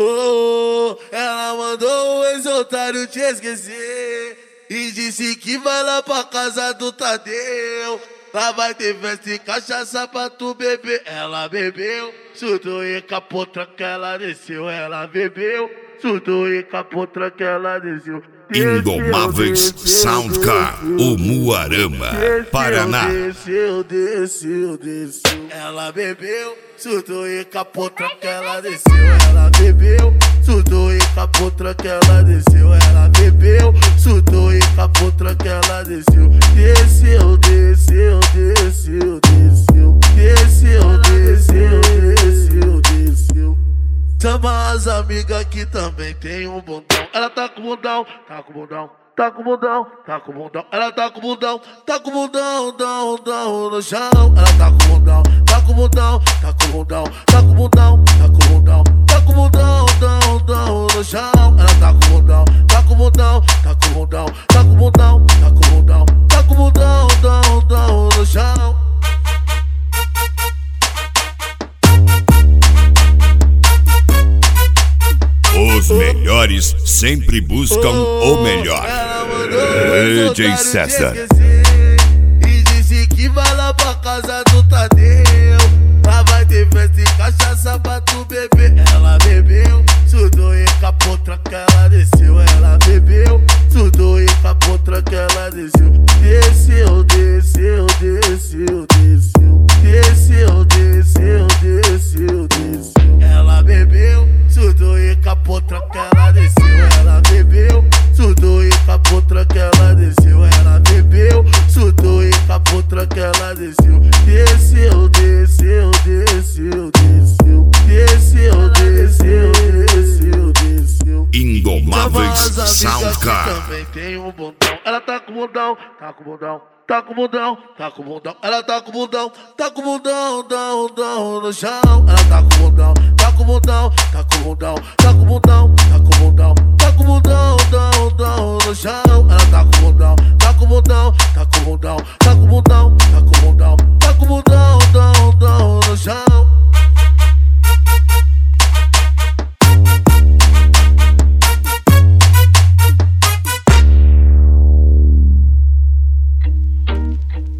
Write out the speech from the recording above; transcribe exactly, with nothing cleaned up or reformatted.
Oh, ela mandou o ex-otário te esquecer e disse que vai lá pra casa do Tadeu. Lá vai ter festa e cachaça pra tu beber. Ela bebeu, surtou e capotra que ela desceu. Ela bebeu, surtou e capotra que ela desceu. Indomáveis Soundcar, o Muarama, Paraná. Desceu, desceu, desceu. Ela bebeu, surtou e capotra que ela desceu. Ela bebeu, surtou e capotra que ela desceu. Ela bebeu, surtou e capotra que ela desceu. Desceu, desceu, desceu, desceu. Desceu, desceu, desceu, desceu. Chama as amigas que também tem um bundão. Ela tá com bundão, tá com bundão, tá com bundão, tá com bundão. Ela tá com bundão, tá com bundão, dão, dão no chão. Ela tá com bundão, tá com bundão, tá com bundão, tá com bundão, tá com bundão, tá com bundão, dão, dão no chão. Ela tá com bundão, tá com bundão, tá com bundão, tá com bundão, tá com bundão, tá com bundão, dão, dão no chão. Os melhores sempre buscam o melhor. D J César. E disse que vai lá pra casa do Tadeu. Lá vai ter festa e cachaça pra tu beber. Ela bebeu, surtou e capotra que ela desceu. Ela bebeu, surtou e capotra que ela desceu. Desceu, desceu, desceu, desceu. Desceu, desceu, desceu, desceu. Ela bebeu, surtou e capotra que ela desceu. Ela bebeu, surtou e capotra que ela desceu. Ela bebeu, surtou e capotra que ela desceu. Desceu, desceu, desceu, desceu. Desceu, desceu, desceu, desceu. Indomáveis Soundcar. Também tem um bundão. Ela tá com bundão, tá com bundão, tá com bundão, tá com bundão. Ela tá com bundão, tá com bundão, dão, dão no chão. Ela tá com bundão, tá com bundão, tá com bundão, tá com bundão, tá com bundão, tá com bundão, dão, dão no chão.